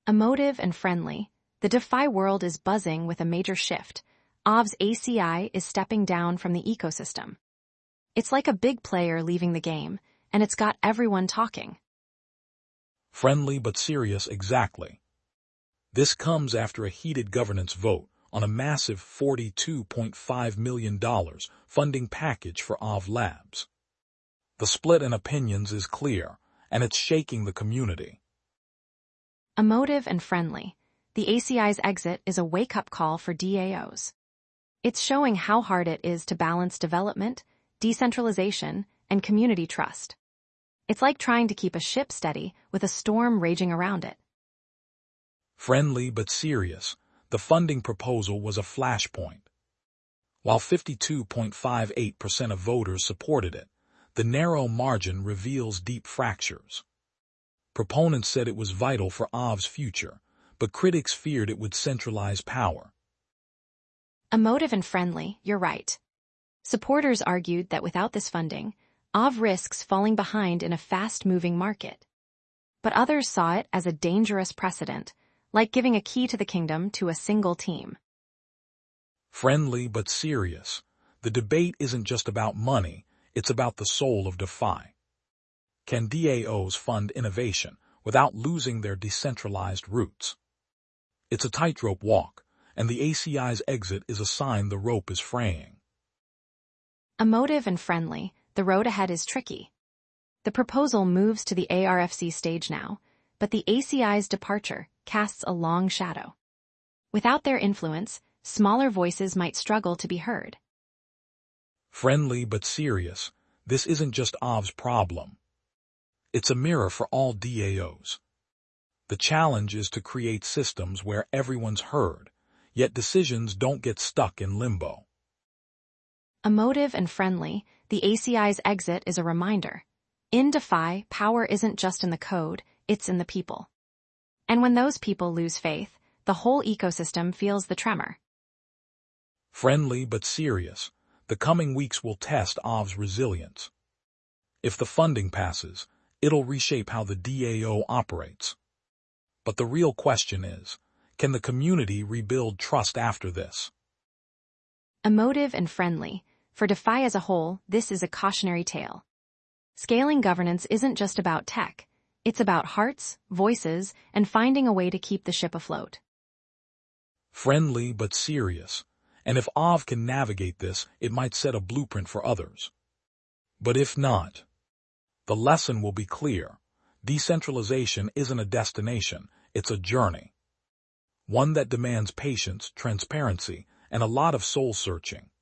Emotive and friendly, the DeFi world is buzzing with a major shift. OV's ACI is stepping down from the ecosystem. It's like a big player leaving the game, and it's got everyone talking. Friendly but serious, exactly. This comes after a heated governance vote on a massive $42.5 million funding package for OV Labs. The split in opinions is clear, and it's shaking the community. Emotive and friendly, the ACI's exit is a wake-up call for DAOs. It's showing how hard it is to balance development, decentralization, and community trust. It's like trying to keep a ship steady with a storm raging around it. Friendly but serious, the funding proposal was a flashpoint. While 52.58% of voters supported it, the narrow margin reveals deep fractures. Proponents said it was vital for OV's future, but critics feared it would centralize power. Emotive and friendly, you're right. Supporters argued that without this funding, OV risks falling behind in a fast-moving market. But others saw it as a dangerous precedent, like giving a key to the kingdom to a single team. Friendly but serious, the debate isn't just about money, it's about the soul of DeFi. Can DAOs fund innovation without losing their decentralized roots? It's a tightrope walk, and the ACI's exit is a sign the rope is fraying. Emotive and friendly, the road ahead is tricky. The proposal moves to the ARFC stage now, but the ACI's departure casts a long shadow. Without their influence, smaller voices might struggle to be heard. Friendly but serious, this isn't just OV's problem. It's a mirror for all DAOs. The challenge is to create systems where everyone's heard, yet decisions don't get stuck in limbo. Emotive and friendly, the ACI's exit is a reminder. In DeFi, power isn't just in the code, it's in the people. And when those people lose faith, the whole ecosystem feels the tremor. Friendly but serious, the coming weeks will test OV's resilience. If the funding passes, it'll reshape how the DAO operates. But the real question is, can the community rebuild trust after this? Emotive and friendly, for DeFi as a whole, this is a cautionary tale. Scaling governance isn't just about tech, it's about hearts, voices, and finding a way to keep the ship afloat. Friendly but serious, and if OV can navigate this, it might set a blueprint for others. But if not, the lesson will be clear. Decentralization isn't a destination, it's a journey. One that demands patience, transparency, and a lot of soul-searching.